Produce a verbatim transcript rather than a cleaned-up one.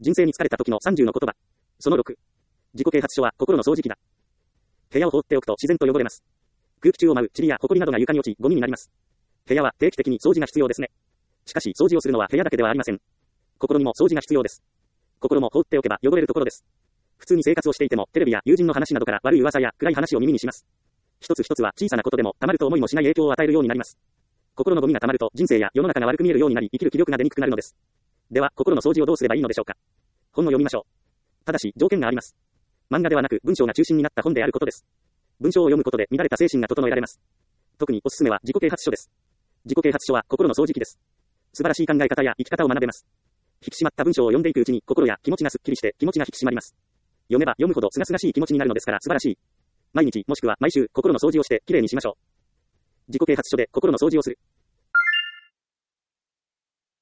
人生に疲れた時のさんじゅうの言葉。そのろく。自己啓発書は心の掃除機だ。部屋を放っておくと自然と汚れます。空気中を舞う塵や埃などが床に落ち、ゴミになります。部屋は定期的に掃除が必要ですね。しかし掃除をするのは部屋だけではありません。心にも掃除が必要です。心も放っておけば汚れるところです。普通に生活をしていても、テレビや友人の話などから悪い噂や暗い話を耳にします。一つ一つは小さなことでも、たまると思いもしない影響を与えるようになります。心のゴミがたまると、人生や世の中が悪く見えるようになり、生きる気力が出にくくなるのです。では、心の掃除をどうすればいいのでしょうか。本を読みましょう。ただし、条件があります。漫画ではなく、文章が中心になった本であることです。文章を読むことで、乱れた精神が整えられます。特におすすめは自己啓発書です。自己啓発書は心の掃除機です。素晴らしい考え方や生き方を学べます。引き締まった文章を読んでいくうちに、心や気持ちがすっきりして、気持ちが引き締まります。読めば読むほど清々しい気持ちになるのですから素晴らしい。毎日もしくは毎週心の掃除をしてきれいにしましょう。自己啓発書で心の掃除をする。